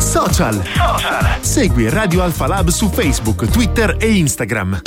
Social. Segui Radio Alfa Lab su Facebook, Twitter e Instagram.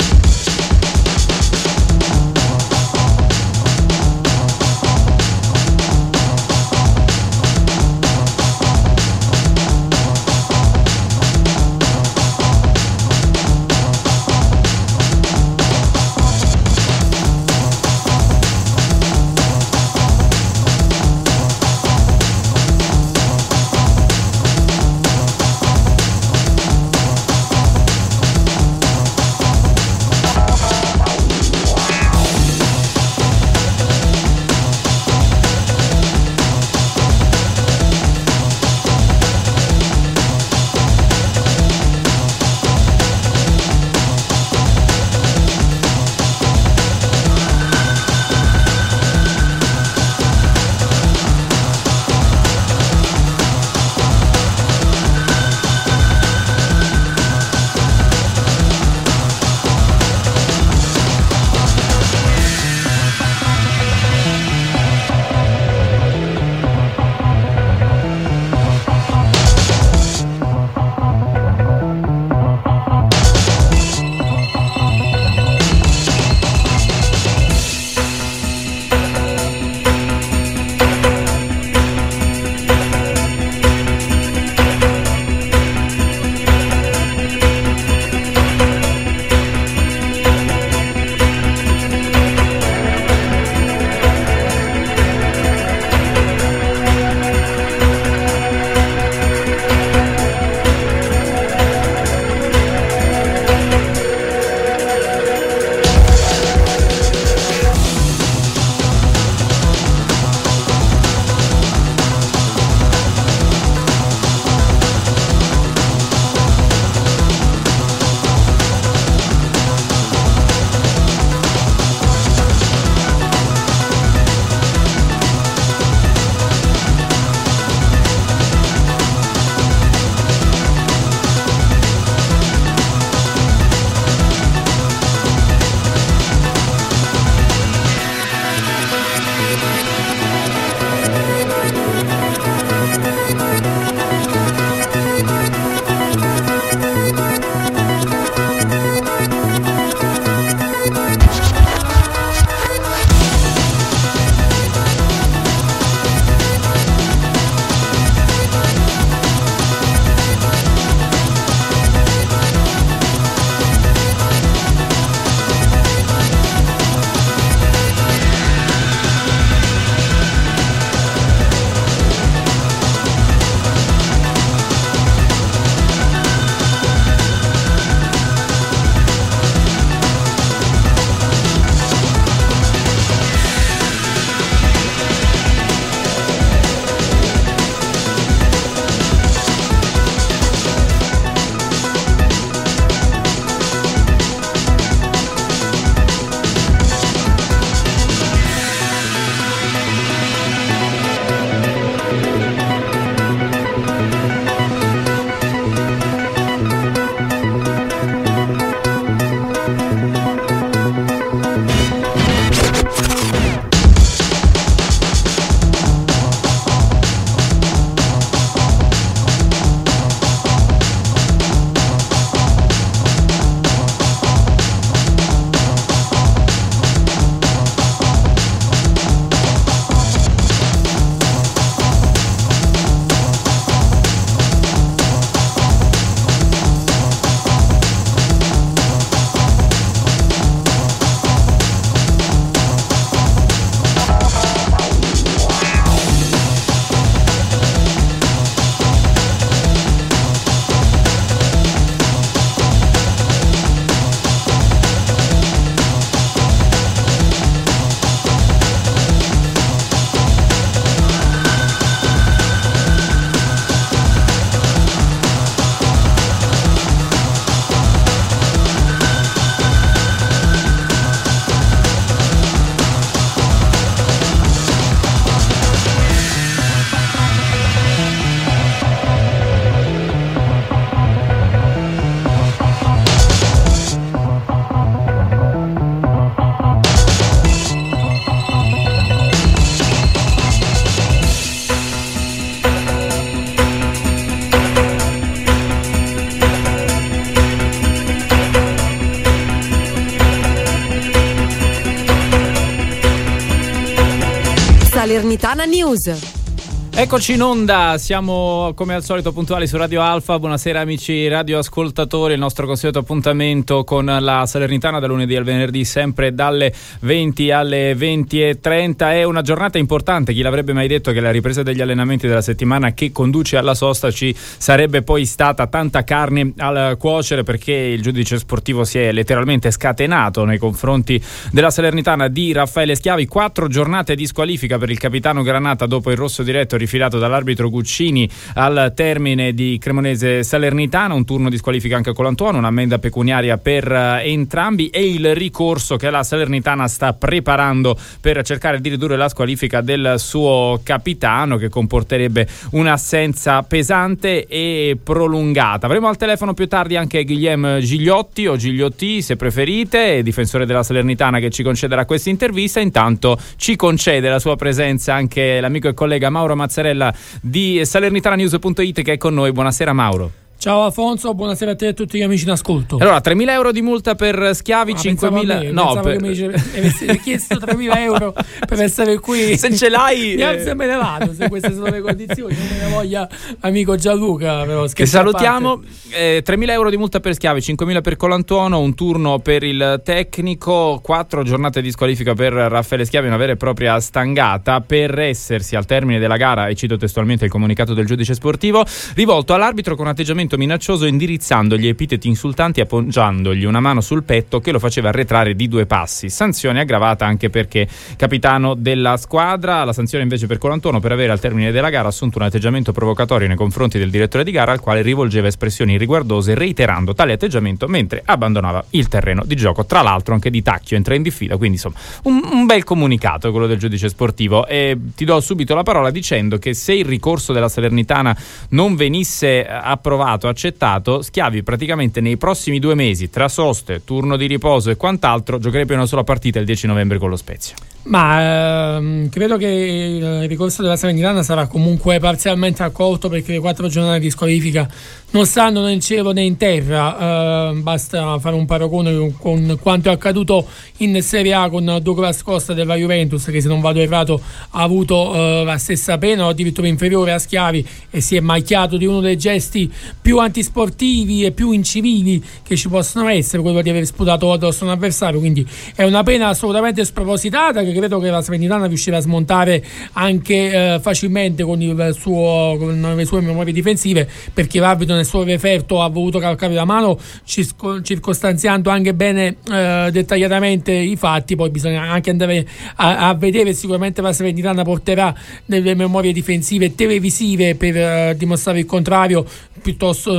Salernitana News. Eccoci in onda, siamo come al solito puntuali su Radio Alfa. Buonasera amici radioascoltatori, il nostro consueto appuntamento con la Salernitana da lunedì al venerdì, sempre dalle 20 alle 20:30. È una giornata importante, chi l'avrebbe mai detto che la ripresa degli allenamenti della settimana che conduce alla sosta ci sarebbe poi stata tanta carne al cuocere, perché il giudice sportivo si è letteralmente scatenato nei confronti della Salernitana di Raffaele Schiavi. 4 giornate di squalifica per il capitano Granata dopo il rosso diretto rifilato dall'arbitro Guccini al termine di Cremonese Salernitana, un turno di squalifica anche a Colantuono, un'ammenda pecuniaria per entrambi e il ricorso che la Salernitana sta preparando per cercare di ridurre la squalifica del suo capitano, che comporterebbe un'assenza pesante e prolungata. Avremo al telefono più tardi anche Guillem Gigliotti o Gigliotti se preferite, difensore della Salernitana, che ci concederà questa intervista. Intanto ci concede la sua presenza anche l'amico e collega Mauro Mazzarella di salernitananews.it, che è con noi. Buonasera Mauro. Ciao Alfonso, buonasera a te e a tutti gli amici in ascolto. Allora, 3.000 euro di multa per Schiavi, 5.000... No, che mi avessi chiesto 3.000 euro per essere qui. Se ce l'hai... Mi alzo e me ne vado, se queste sono le condizioni. Non me ne voglia amico Gianluca, però che salutiamo. 3.000 euro di multa per Schiavi, 5.000 per Colantuono, un turno per il tecnico, 4 giornate di squalifica per Raffaele Schiavi, una vera e propria stangata per essersi al termine della gara, e cito testualmente il comunicato del giudice sportivo, rivolto all'arbitro con atteggiamento minaccioso, indirizzandogli epiteti insultanti e appoggiandogli una mano sul petto che lo faceva arretrare di 2 passi. Sanzione aggravata anche perché capitano della squadra. La sanzione invece per Colantuono per avere al termine della gara assunto un atteggiamento provocatorio nei confronti del direttore di gara, al quale rivolgeva espressioni riguardose, reiterando tale atteggiamento mentre abbandonava il terreno di gioco. Tra l'altro anche Di Tacchio entra in diffida, quindi insomma un bel comunicato quello del giudice sportivo. E ti do subito la parola dicendo che se il ricorso della Salernitana non venisse approvato, accettato, Schiavi praticamente nei prossimi 2 mesi, tra soste, turno di riposo e quant'altro, giocherebbe una sola partita il 10 novembre con lo Spezia. Ma credo che il ricorso della Salernitana sarà comunque parzialmente accolto, perché le 4 giornate di squalifica non stanno né in cielo né in terra. Basta fare un paragone con quanto è accaduto in Serie A con Douglas Costa della Juventus, che se non vado errato ha avuto la stessa pena o addirittura inferiore a Schiavi, e si è macchiato di uno dei gesti più antisportivi e più incivili che ci possono essere, quello di aver sputato addosso un avversario. Quindi è una pena assolutamente spropositata, che credo che la Salernitana riuscirà a smontare anche facilmente con le sue memorie difensive, perché l'arbitro nel suo referto ha voluto calcare la mano, circostanziando anche bene dettagliatamente i fatti. Poi bisogna anche andare a vedere, sicuramente la Salernitana porterà delle memorie difensive televisive per dimostrare il contrario, piuttosto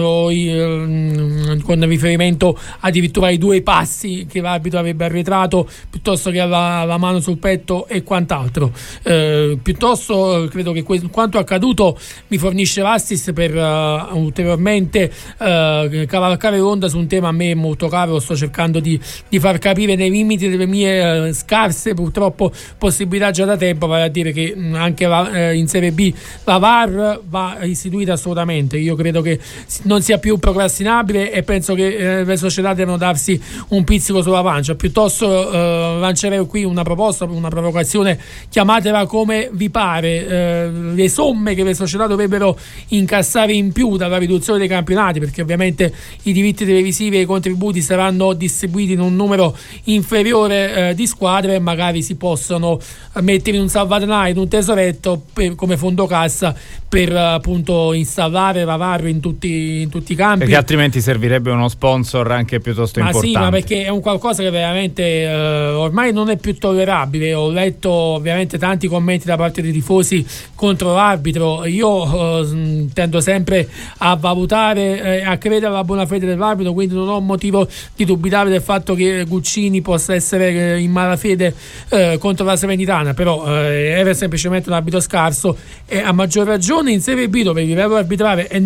con riferimento addirittura ai 2 passi che l'arbitro avrebbe arretrato, piuttosto che alla mano sul petto e quant'altro. Piuttosto credo che quanto accaduto mi fornisce l'assist per ulteriormente cavalcare l'onda su un tema a me molto caro. Sto cercando di far capire nei limiti delle mie scarse purtroppo possibilità già da tempo, vale a dire che anche in Serie B la VAR va istituita assolutamente. Io credo che non sia più procrastinabile e penso che le società devono darsi un pizzico sulla pancia. Piuttosto lancerei qui una proposta, una provocazione, chiamatela come vi pare. Le somme che le società dovrebbero incassare in più dalla riduzione dei campionati, perché ovviamente i diritti televisivi e i contributi saranno distribuiti in un numero inferiore di squadre, e magari si possono mettere in un salvadanaio, in un tesoretto come fondo cassa, per appunto installare la VAR in tutti i campi, perché altrimenti servirebbe uno sponsor anche piuttosto importante. Sì, ma perché è un qualcosa che veramente ormai non è più tollerabile. Ho letto ovviamente tanti commenti da parte dei tifosi contro l'arbitro. Io tendo sempre a valutare a credere alla buona fede dell'arbitro, quindi non ho motivo di dubitare del fatto che Guccini possa essere in malafede contro la Salernitana, però era semplicemente un arbitro scarso, e a maggior ragione in Serie B, dove il livello arbitrale è nettamente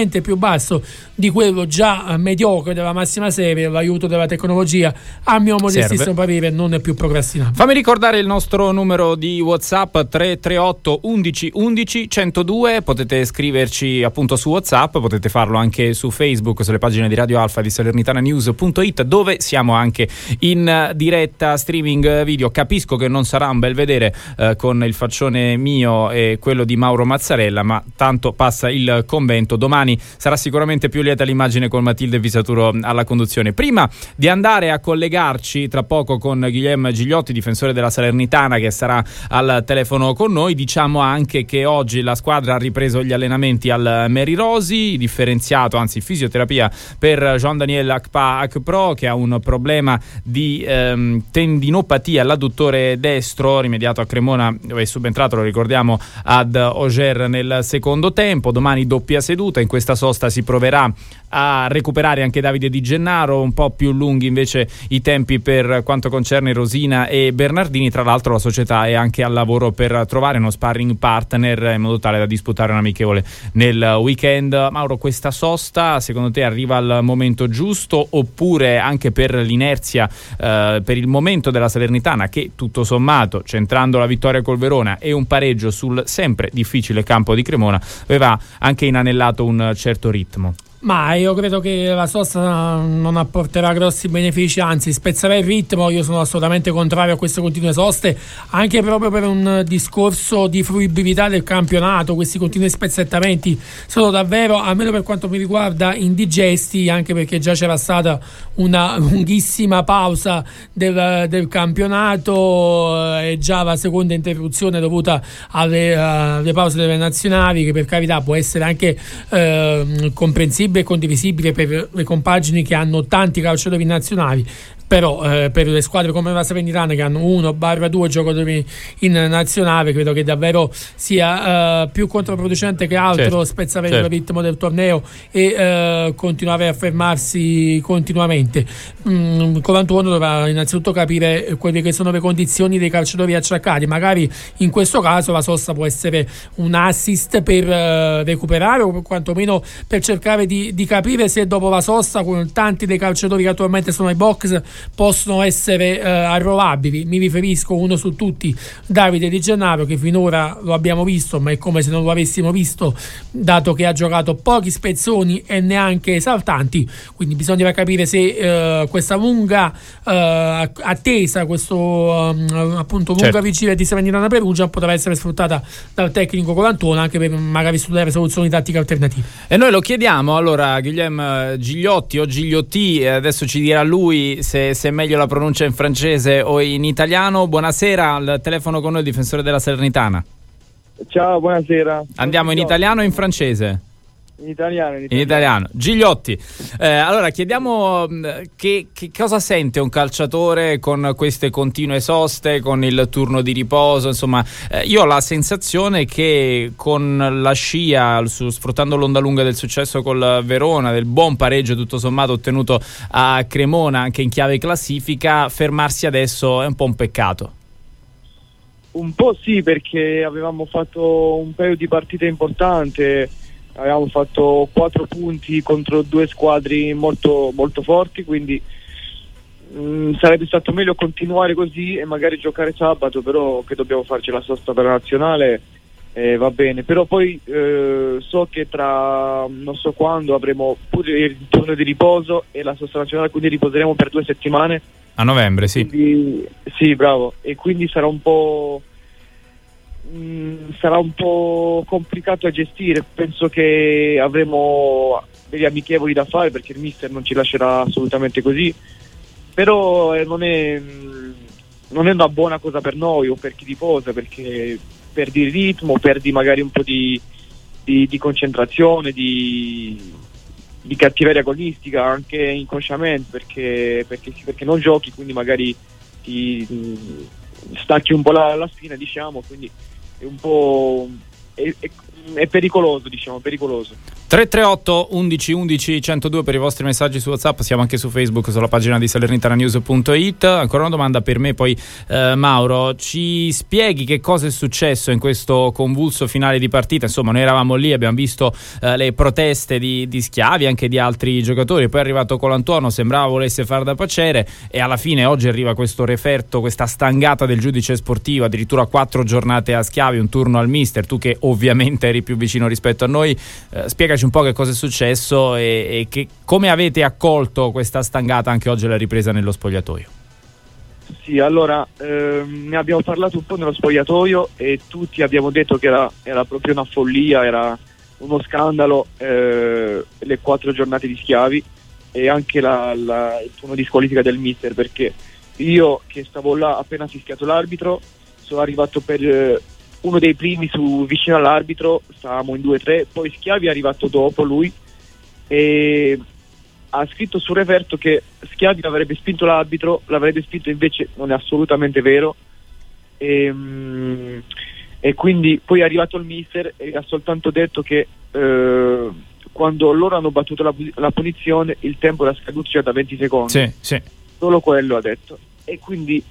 leggermente più basso di quello già mediocre della massima serie. L'aiuto della tecnologia, a mio modestissimo parere, non è più procrastinabile. Fammi ricordare il nostro numero di WhatsApp: 338 11 11 102. Potete scriverci appunto su WhatsApp, potete farlo anche su Facebook, sulle pagine di Radio Alfa, di salernitananews.it, dove siamo anche in diretta streaming video. Capisco che non sarà un bel vedere con il faccione mio e quello di Mauro Mazzarella, ma tanto passa il convento. Domani sarà sicuramente più lieta l'immagine con Matilde Visaturo alla conduzione. Prima di andare a collegarci tra poco con Guillem Gigliotti, difensore della Salernitana, che sarà al telefono con noi, diciamo anche che oggi la squadra ha ripreso gli allenamenti al Mary Rosi, differenziato, anzi fisioterapia per Jean-Daniel Akpro, che ha un problema di tendinopatia all'adduttore destro, rimediato a Cremona, dove è subentrato, lo ricordiamo, ad Auger nel secondo tempo. Domani doppia seduta, in questa sosta si proverà a recuperare anche Davide Di Gennaro, un po' più lunghi invece i tempi per quanto concerne Rosina e Bernardini. Tra l'altro la società è anche al lavoro per trovare uno sparring partner in modo tale da disputare un amichevole nel weekend. Mauro, questa sosta secondo te arriva al momento giusto, oppure anche per l'inerzia, per il momento della Salernitana, che tutto sommato, centrando la vittoria col Verona e un pareggio sul sempre difficile campo di Cremona, aveva anche inanellato un certo ritmo? Ma io credo che la sosta non apporterà grossi benefici, anzi spezzerà il ritmo. Io sono assolutamente contrario a queste continue soste, anche proprio per un discorso di fruibilità del campionato. Questi continui spezzettamenti sono davvero, almeno per quanto mi riguarda, indigesti, anche perché già c'era stata una lunghissima pausa del campionato e già la seconda interruzione dovuta alle pause delle nazionali, che per carità può essere anche comprensibile e condivisibile per le compagini che hanno tanti calciatori nazionali, però per le squadre come la Salernitana, che hanno 1/2 giocatori in nazionale, credo che davvero sia più controproducente che altro spezzare il ritmo del torneo e continuare a fermarsi continuamente. Colantuono dovrà innanzitutto capire quelle che sono le condizioni dei calciatori acciaccati. Magari in questo caso la sosta può essere un assist per recuperare, o quantomeno per cercare di capire se dopo la sosta, con tanti dei calciatori che attualmente sono ai box, possono essere arrovabili. Mi riferisco, uno su tutti, Davide Di Gennaro, che finora lo abbiamo visto, ma è come se non lo avessimo visto, dato che ha giocato pochi spezzoni e neanche esaltanti. Quindi bisognerà capire se questa lunga attesa, questo appunto lunga vigilia di Salernitana Perugia potrà essere sfruttata dal tecnico Colantuono anche per magari studiare soluzioni tattiche alternative. E noi lo chiediamo allora a Guillem Gigliotti o Gigliotti, adesso ci dirà lui se è meglio la pronuncia in francese o in italiano. Buonasera, al telefono con noi il difensore della Salernitana. Ciao, buonasera. Andiamo in italiano o in francese? In italiano. In italiano. Gigliotti, allora chiediamo che cosa sente un calciatore con queste continue soste, con il turno di riposo. Insomma, io ho la sensazione che con la scia, sfruttando l'onda lunga del successo col Verona, del buon pareggio tutto sommato ottenuto a Cremona anche in chiave classifica, fermarsi adesso è un po' un peccato. Un po' sì, perché avevamo fatto un paio di partite importanti. Avevamo fatto 4 punti contro 2 squadre molto, molto forti, quindi sarebbe stato meglio continuare così e magari giocare sabato, però che dobbiamo farci la sosta per la nazionale, va bene. Però poi so che tra non so quando avremo pure il turno di riposo e la sosta nazionale, quindi riposeremo per 2 settimane. A novembre, sì. Quindi, sì, bravo. E quindi sarà un po' complicato a gestire. Penso che avremo degli amichevoli da fare, perché il mister non ci lascerà assolutamente così, però non è una buona cosa per noi o per chi riposa, perché perdi il ritmo, perdi magari un po' di concentrazione, di cattiveria agonistica anche inconsciamente, perché non giochi, quindi magari ti stacchi un po' la spina, diciamo, quindi è un po' è pericoloso, diciamo, pericoloso. 338 11 11 102 per i vostri messaggi su WhatsApp, siamo anche su Facebook sulla pagina di salernitananews.it. Ancora una domanda per me, poi Mauro, ci spieghi che cosa è successo in questo convulso finale di partita? Insomma, noi eravamo lì, abbiamo visto le proteste di Schiavi, anche di altri giocatori, poi è arrivato Colantuono, sembrava volesse far da pacere, e alla fine oggi arriva questo referto, questa stangata del giudice sportivo, addirittura 4 giornate a Schiavi, un turno al mister. Tu che ovviamente eri più vicino rispetto a noi, spiegaci un po' che cosa è successo e come avete accolto questa stangata anche oggi alla ripresa nello spogliatoio. Sì, allora ne abbiamo parlato un po' nello spogliatoio e tutti abbiamo detto che era proprio una follia, era uno scandalo, le 4 giornate di Schiavi e anche il turno di squalifica del mister, perché io che stavo là appena fischiato l'arbitro sono arrivato per uno dei primi vicino all'arbitro, stavamo in 2-3, poi Schiavi è arrivato dopo lui e ha scritto sul referto che Schiavi avrebbe spinto l'arbitro, l'avrebbe spinto, invece non è assolutamente vero, e quindi poi è arrivato il mister e ha soltanto detto che quando loro hanno battuto la punizione il tempo era scaduto già da 20 secondi. Sì. Solo quello ha detto, e quindi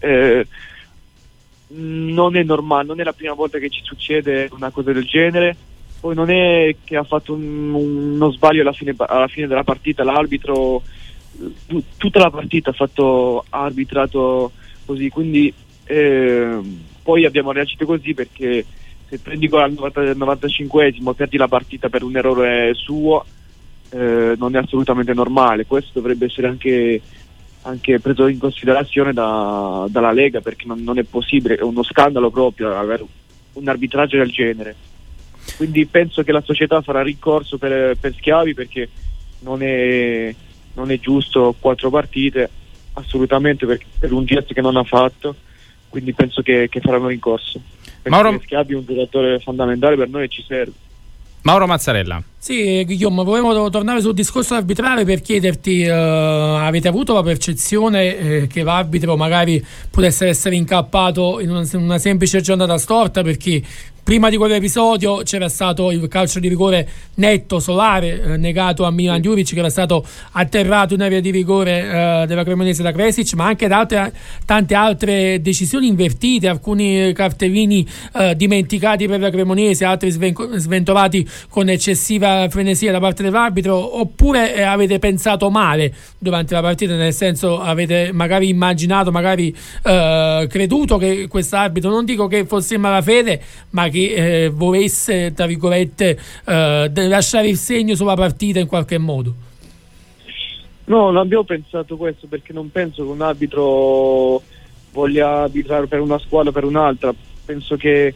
non è normale, non è la prima volta che ci succede una cosa del genere. Poi non è che ha fatto uno sbaglio alla fine della partita, l'arbitro tutta la partita ha arbitrato così, quindi poi abbiamo reagito così, perché se prendi gol al 95esimo, perdi la partita per un errore suo, non è assolutamente normale. Questo dovrebbe essere anche preso in considerazione dalla Lega, perché non è possibile, è uno scandalo proprio avere un arbitraggio del genere. Quindi penso che la società farà ricorso per Schiavi, perché non è giusto 4 partite assolutamente, per un gesto che non ha fatto, quindi penso che faranno ricorso, perché Schiavi è un giocatore fondamentale per noi e ci serve. Mauro Mazzarella. Sì, Guglielmo, volevo tornare sul discorso arbitrale per chiederti, avete avuto la percezione che l'arbitro magari potesse essere incappato in una semplice giornata storta, perché prima di quell'episodio c'era stato il calcio di rigore netto, solare, negato a Milan Juric, che era stato atterrato in area di rigore della Cremonese da Kresic, ma anche da tante altre decisioni invertite, alcuni cartellini dimenticati per la Cremonese, altri sventolati con eccessiva frenesia da parte dell'arbitro. Oppure avete pensato male durante la partita, nel senso avete magari immaginato, magari creduto che quest'arbitro, non dico che fosse in malafede, ma che volesse, tra virgolette, lasciare il segno sulla partita in qualche modo? No, non abbiamo pensato questo, perché non penso che un arbitro voglia arbitrare per una squadra o per un'altra. Penso che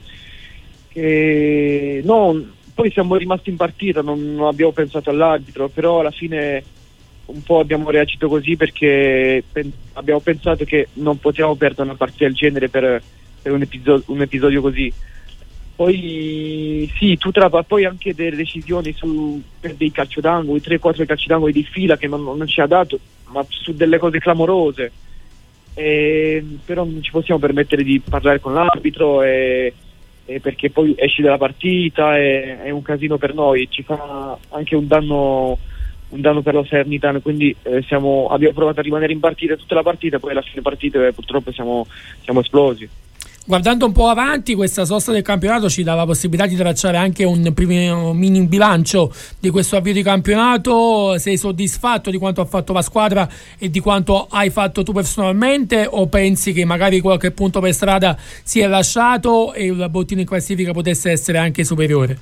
no, poi siamo rimasti in partita, non abbiamo pensato all'arbitro, però alla fine un po' abbiamo reagito così, perché abbiamo pensato che non potevamo perdere una partita del genere per un episodio così. Poi sì, poi anche delle decisioni per dei calci d'angolo, 3-4 calci d'angolo di fila che non ci ha dato, ma su delle cose clamorose, però non ci possiamo permettere di parlare con l'arbitro, perché poi esci dalla partita, è un casino per noi, ci fa anche un danno per la Salernitana, quindi abbiamo provato a rimanere in partita tutta la partita, poi alla fine partita purtroppo siamo esplosi. Guardando un po' avanti, questa sosta del campionato ci dà la possibilità di tracciare anche un primo mini bilancio di questo avvio di campionato. Sei soddisfatto di quanto ha fatto la squadra e di quanto hai fatto tu personalmente, o pensi che magari qualche punto per strada si è lasciato e il bottino in classifica potesse essere anche superiore?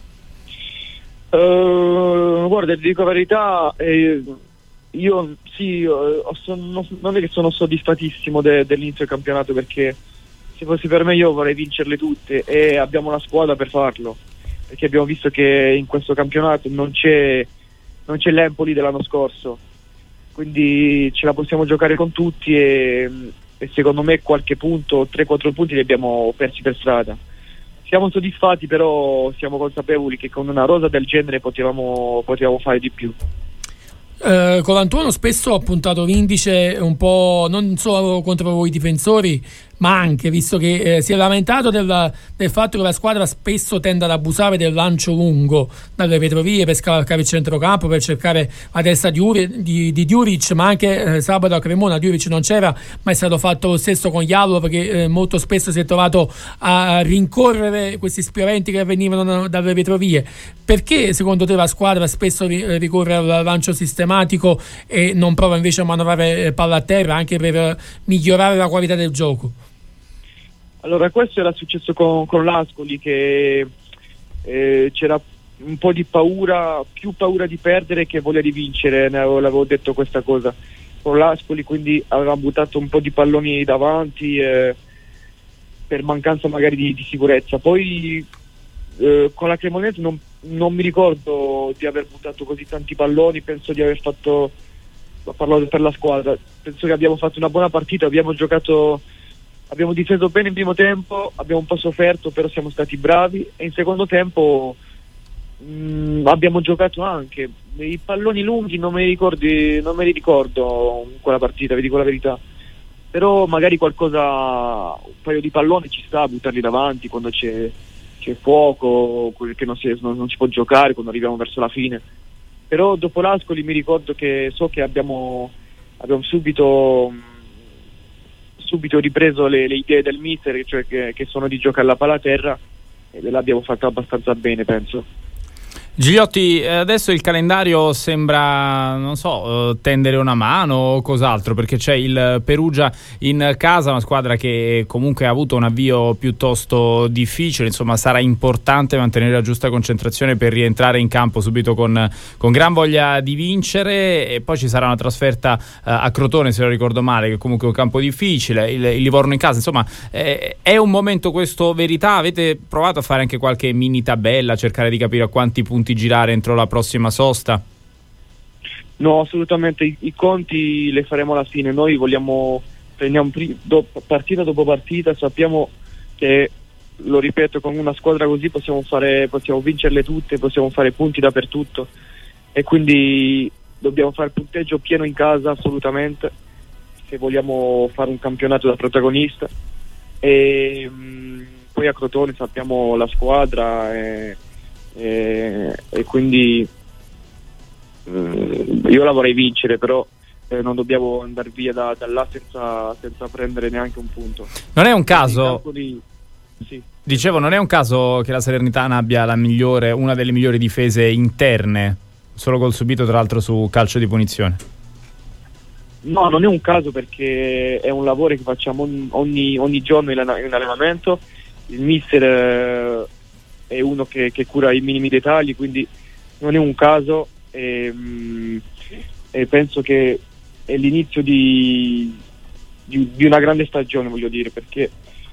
Guarda, ti dico la verità, io sì, non è che sono soddisfattissimo dell'inizio del campionato, perché se fosse per me io vorrei vincerle tutte, e abbiamo la squadra per farlo, perché abbiamo visto che in questo campionato non c'è l'Empoli dell'anno scorso, quindi ce la possiamo giocare con tutti, e secondo me qualche punto, 3-4 punti li abbiamo persi per strada. Siamo soddisfatti, però siamo consapevoli che con una rosa del genere potevamo fare di più. Colantuono spesso ha puntato l'indice un po' non solo contro voi difensori, ma anche visto che si è lamentato del fatto che la squadra spesso tende ad abusare del lancio lungo dalle retrovie per scavalcare il centrocampo, per cercare la testa di Djuric, ma anche sabato a Cremona Djuric non c'era, ma è stato fatto lo stesso con Jallo, perché molto spesso si è trovato a rincorrere questi spioventi che venivano dalle retrovie. Perché secondo te la squadra spesso ricorre al lancio sistematico e non prova invece a manovrare palla a terra, anche per migliorare la qualità del gioco? Allora, questo era successo con l'Ascoli, che c'era un po' di paura, più paura di perdere che voglia di vincere, l'avevo detto questa cosa con l'Ascoli, quindi aveva buttato un po' di palloni davanti per mancanza magari di sicurezza. Poi con la Cremonese non mi ricordo di aver buttato così tanti palloni, penso di aver fatto, parlo per la squadra, penso che abbiamo fatto una buona partita, abbiamo difeso bene in primo tempo, abbiamo un po' sofferto, però siamo stati bravi, e in secondo tempo abbiamo giocato anche. I palloni lunghi non me li ricordo in quella partita, vi dico la verità, però magari qualcosa, un paio di palloni ci sta a buttarli davanti quando c'è fuoco, che non si può giocare, quando arriviamo verso la fine. Però dopo l'Ascoli mi ricordo che abbiamo subito ripreso le idee del mister, cioè che sono di giocare la palla a terra, e l'abbiamo fatta abbastanza bene, penso. Gigliotti, adesso il calendario sembra, non so, tendere una mano o cos'altro, perché c'è il Perugia in casa, una squadra che comunque ha avuto un avvio piuttosto difficile, insomma sarà importante mantenere la giusta concentrazione per rientrare in campo subito con gran voglia di vincere, e poi ci sarà una trasferta a Crotone, se non ricordo male, che comunque è un campo difficile, il Livorno in casa, insomma è un momento questo verità. Avete provato a fare anche qualche mini tabella, cercare di capire a quanti punti girare entro la prossima sosta? No, assolutamente, i conti le faremo alla fine. Noi prendiamo partita dopo partita, sappiamo che, lo ripeto, con una squadra così possiamo vincerle tutte, possiamo fare punti dappertutto, e quindi dobbiamo fare il punteggio pieno in casa assolutamente, se vogliamo fare un campionato da protagonista. E poi a Crotone sappiamo la squadra, e quindi io la vorrei vincere, però non dobbiamo andare via da là senza prendere neanche un punto. Non è un caso, sì. Dicevo, non è un caso che la Salernitana abbia una delle migliori difese interne, solo gol subito tra l'altro su calcio di punizione. No, non è un caso, perché è un lavoro che facciamo ogni giorno in allenamento. Il mister è uno che cura i minimi dettagli, quindi non è un caso, e penso che è l'inizio di una grande stagione, voglio dire, perché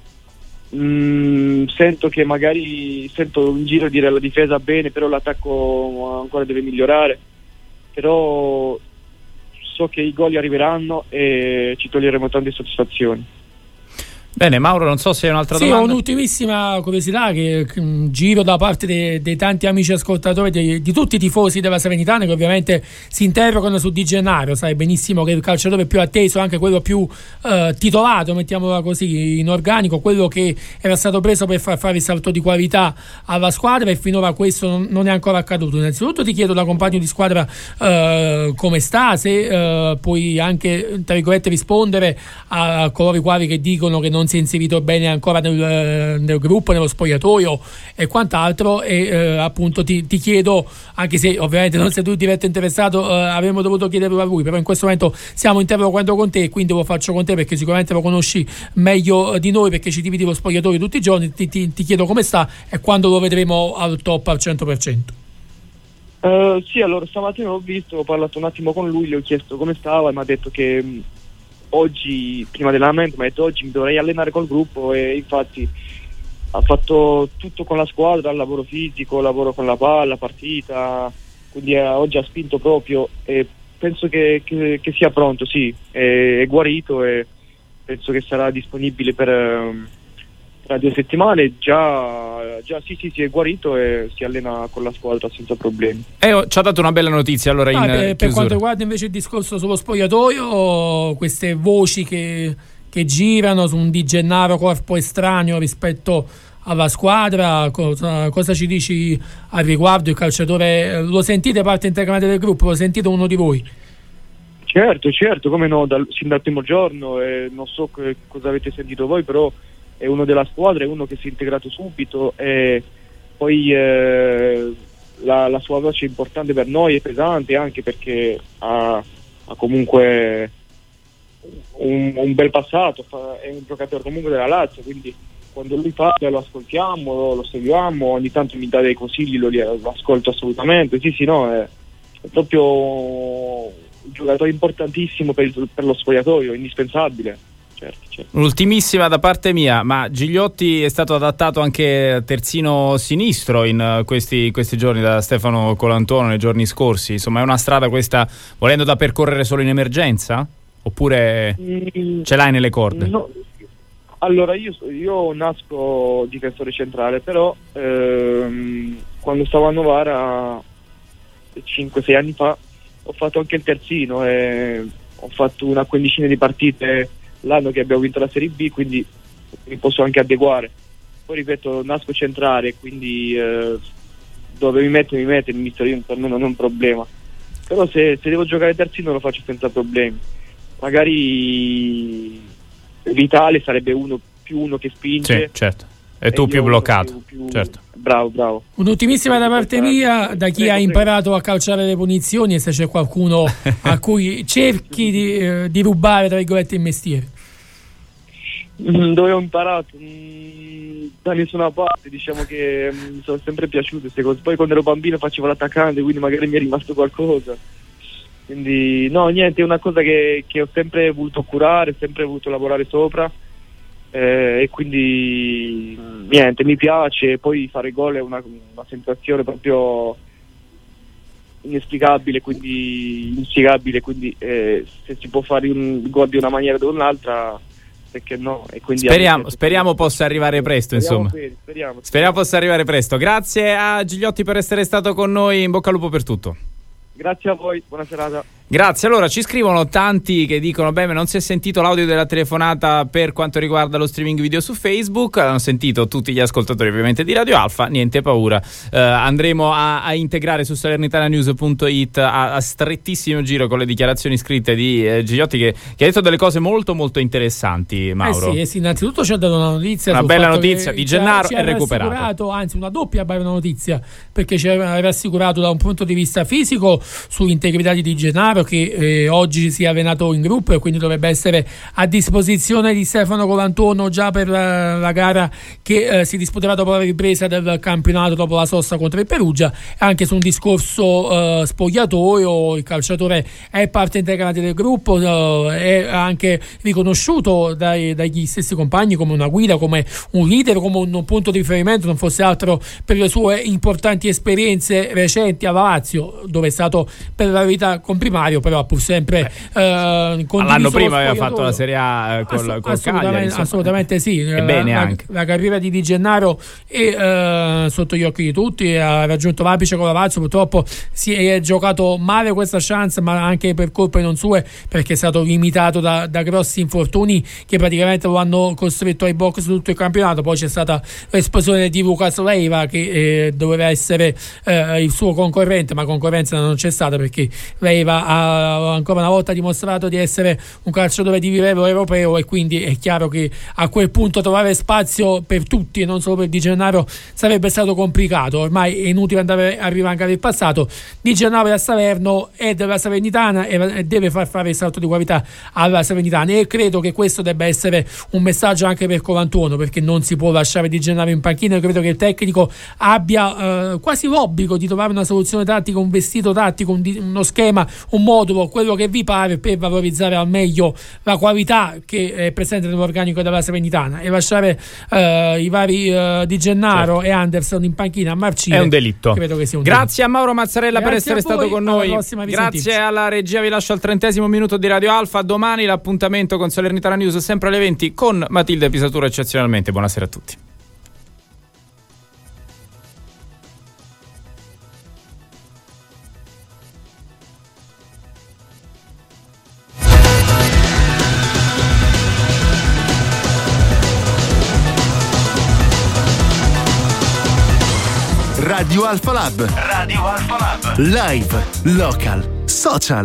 sento in giro dire la difesa bene, però l'attacco ancora deve migliorare, però so che i gol arriveranno e ci toglieremo tante soddisfazioni. Bene, Mauro, non so se hai un'altra domanda. Sì, ho un'ultimissima curiosità che giro da parte dei tanti amici ascoltatori, di tutti i tifosi della Salernitana, che ovviamente si interrogano su Di Gennaro. Sai benissimo che il calciatore più atteso, anche quello più titolato, mettiamola così, in organico, quello che era stato preso per fare il salto di qualità alla squadra, e finora questo non è ancora accaduto. Innanzitutto ti chiedo da compagno di squadra come sta, se puoi anche, tra virgolette, rispondere a coloro i quali che dicono che non si è inserito bene ancora nel gruppo, nello spogliatoio e quant'altro, e appunto ti chiedo, anche se ovviamente non sei tu diretto interessato, avremmo dovuto chiederlo a lui, però in questo momento stiamo interrogando con te, e quindi lo faccio con te perché sicuramente lo conosci meglio di noi, perché ci dividi lo spogliatoio tutti i giorni. Ti chiedo come sta e quando lo vedremo al top al 100%. Sì, allora stamattina ho parlato un attimo con lui, gli ho chiesto come stava e mi ha detto che oggi, prima dell'allenamento, mi ha detto oggi mi dovrei allenare col gruppo, e infatti ha fatto tutto con la squadra, il lavoro fisico, il lavoro con la palla, partita, quindi oggi ha spinto proprio, e penso che sia pronto, sì, è guarito, e penso che sarà disponibile tra 2 settimane. Già sì, è guarito e si allena con la squadra senza problemi. Ci ha dato una bella notizia allora in per quanto riguarda invece il discorso sullo spogliatoio, queste voci che che girano su un Di Gennaro corpo estraneo rispetto alla squadra. Cosa ci dici al riguardo? Il calciatore lo sentite parte integrante del gruppo? Lo sentite uno di voi? Certo, come no, sin dal primo giorno, non so cosa avete sentito voi, però è uno della squadra, è uno che si è integrato subito, e poi la sua voce è importante per noi, è pesante anche perché ha comunque un bel passato, è un giocatore comunque della Lazio, quindi quando lui parla lo ascoltiamo, lo seguiamo, ogni tanto mi dà dei consigli, lo ascolto assolutamente, sì no, è proprio un giocatore importantissimo per lo spogliatoio, indispensabile. Certo. Ultimissima da parte mia, ma Gigliotti è stato adattato anche terzino sinistro in questi giorni da Stefano Colantuono nei giorni scorsi, insomma è una strada questa volendo da percorrere solo in emergenza? Oppure ce l'hai nelle corde? No. Allora io nasco difensore centrale, però quando stavo a Novara 5-6 anni fa ho fatto anche il terzino e ho fatto una quindicina di partite l'anno che abbiamo vinto la Serie B, quindi mi posso anche adeguare. Poi ripeto, nasco centrale, quindi dove mi mette il mister, per me non è un problema, però se devo giocare terzino lo faccio senza problemi. Magari Vitale sarebbe uno che spinge, sì, certo, e tu più bloccato, certo. Bravo. Un'ultimissima da parte mia, da chi ha imparato a calciare le punizioni, e se c'è qualcuno a cui cerchi di rubare tra virgolette il mestiere. Dove ho imparato? Da nessuna parte, diciamo che mi sono sempre piaciute queste cose. Poi quando ero bambino facevo l'attaccante, quindi magari mi è rimasto qualcosa. Quindi no, niente, è una cosa che ho sempre voluto curare, sempre voluto lavorare sopra, e quindi niente, mi piace. Poi fare gol è una sensazione proprio inspiegabile, quindi se si può fare un gol di una maniera o di un'altra, perché no? E quindi speriamo possa arrivare presto, insomma. Speriamo possa arrivare presto. Grazie a Gigliotti per essere stato con noi, in bocca al lupo per tutto. Grazie a voi, buona serata. Grazie. Allora ci scrivono tanti che dicono ma non si è sentito l'audio della telefonata per quanto riguarda lo streaming video su Facebook. Hanno sentito tutti gli ascoltatori ovviamente di Radio Alfa, niente paura, andremo a integrare su salernitananews.it a strettissimo giro con le dichiarazioni scritte di Gigliotti che ha detto delle cose molto molto interessanti, Mauro. Sì, innanzitutto ci ha dato una notizia, una bella notizia, Di Gennaro è recuperato, anzi una doppia bella notizia, perché ci aveva assicurato da un punto di vista fisico sull'integrità di Di Gennaro, che oggi si è allenato in gruppo e quindi dovrebbe essere a disposizione di Stefano Colantuono già per la gara che si disputerà dopo la ripresa del campionato, dopo la sosta contro il Perugia. Anche su un discorso spogliatoio, il calciatore è parte integrante del gruppo, è anche riconosciuto dagli stessi compagni come una guida, come un leader, come un punto di riferimento, non fosse altro per le sue importanti esperienze recenti alla Lazio, dove è stato per la verità comprimario, però pur sempre l'anno prima aveva fatto la Serie A col Cagliari, assolutamente sì. La carriera di Di Gennaro è sotto gli occhi di tutti, ha raggiunto l'apice con la Lazio, purtroppo si è giocato male questa chance, ma anche per colpe non sue, perché è stato limitato da grossi infortuni che praticamente lo hanno costretto ai box tutto il campionato. Poi c'è stata l'esplosione di Lucas Leiva, che doveva essere il suo concorrente, ma concorrenza non c'è stata, perché Leiva ha ancora una volta dimostrato di essere un calciatore di livello europeo, e quindi è chiaro che a quel punto trovare spazio per tutti e non solo per Di Gennaro sarebbe stato complicato. Ormai è inutile andare a rivancare il passato. Di Gennaro è a Salerno, è della Salernitana e deve far fare il salto di qualità alla Salernitana, e credo che questo debba essere un messaggio anche per Colantuono, perché non si può lasciare Di Gennaro in panchina. Io credo che il tecnico abbia quasi l'obbligo di trovare una soluzione tattica, un vestito tattico, uno schema, un modulo, quello che vi pare, per valorizzare al meglio la qualità che è presente nell'organico della Salernitana, e lasciare i vari Di Gennaro e Anderson in panchina a marcire è un delitto. Credo che sia un Grazie a Mauro Mazzarella per essere stato con noi. Grazie alla regia, vi lascio al 30° minuto di Radio Alfa. Domani l'appuntamento con Salernitana News sempre alle 20 con Matilde Pisatura eccezionalmente. Buonasera a tutti. Radio Alfa Lab. Radio Alfa Lab. Live, local, social.